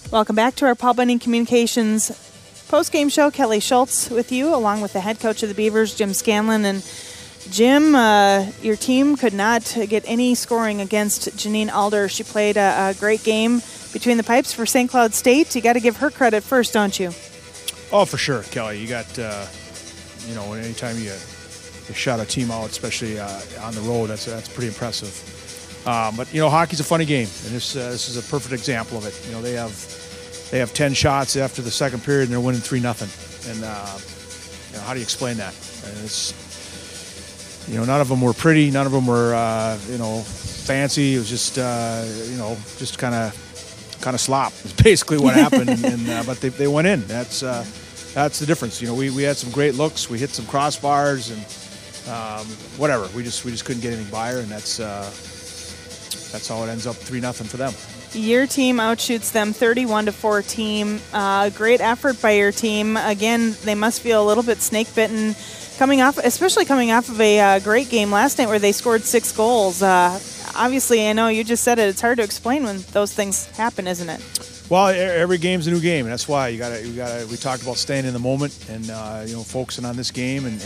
Welcome back to our Paul Bunyan Communications post-game show. Kelly Schultz with you, along with the head coach of the Beavers, Jim Scanlon. And Jim, your team could not get any scoring against Janine Alder. She played a great game between the pipes for St. Cloud State. You got to give her credit first, don't you? Oh, for sure, Kelly. You got, anytime you shut a team out, especially on the road, that's pretty impressive. But hockey's a funny game, and this is a perfect example of it. They have 10 shots after the second period, and they're winning 3-0. And how do you explain that? And it's none of them were pretty, none of them were fancy. It was just just kind of slop. It's basically what happened. But they went in. That's the difference. We had some great looks. We hit some crossbars and whatever. We just couldn't get anything by her, and that's how it ends up 3-0 for them. Your team outshoots them 31-14. Great effort by your team. Again, they must feel a little bit snake-bitten especially coming off of a great game last night where they scored 6 goals. Obviously, I know you just said it. It's hard to explain when those things happen, isn't it? Well, every game's a new game, and that's why you gotta. We talked about staying in the moment and focusing on this game, and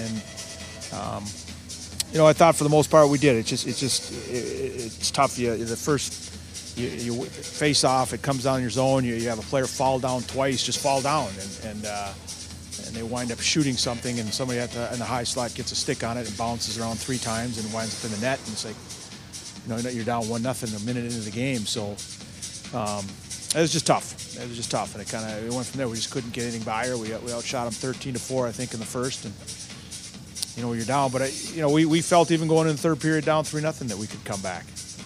I thought for the most part we did. It's tough. You face off, it comes down your zone. You have a player fall down twice, just fall down, and they wind up shooting something, and somebody in the high slot gets a stick on it and bounces around 3 times and winds up in the net, and it's like, you're down 1-0 a minute into the game. So it was just tough. And it went from there. We just couldn't get anything by her. We outshot them 13-4, I think, in the first, and you're down. But we felt even going in the third period down 3-0 that we could come back.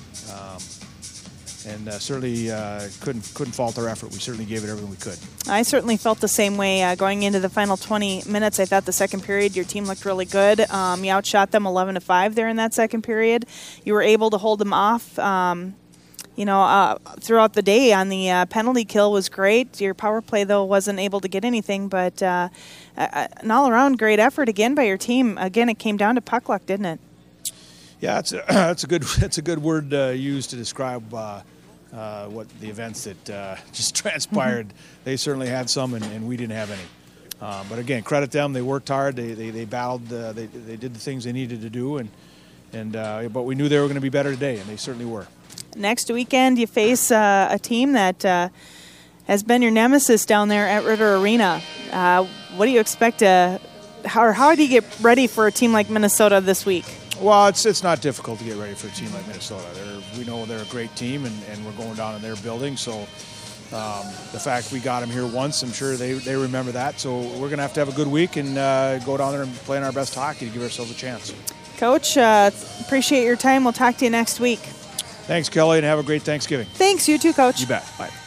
And certainly couldn't fault our effort. We certainly gave it everything we could. I certainly felt the same way going into the final 20 minutes. I thought the second period your team looked really good. You outshot them 11-5 there in that second period. You were able to hold them off. Throughout the day on the penalty kill was great. Your power play, though, wasn't able to get anything. But an all-around great effort again by your team. Again, it came down to puck luck, didn't it? Yeah, that's a good word used to describe what the events that just transpired. They certainly had some, and we didn't have any. But again, credit them. They worked hard. They battled. They did the things they needed to do, but we knew they were going to be better today, and they certainly were. Next weekend, you face a team that has been your nemesis down there at Ritter Arena. What do you expect how do you get ready for a team like Minnesota this week? Well, it's not difficult to get ready for a team like Minnesota. We know they're a great team, and we're going down in their building. So the fact we got them here once, I'm sure they remember that. So we're going to have a good week and go down there and play our best hockey to give ourselves a chance. Coach, appreciate your time. We'll talk to you next week. Thanks, Kelly, and have a great Thanksgiving. Thanks, you too, Coach. You bet. Bye.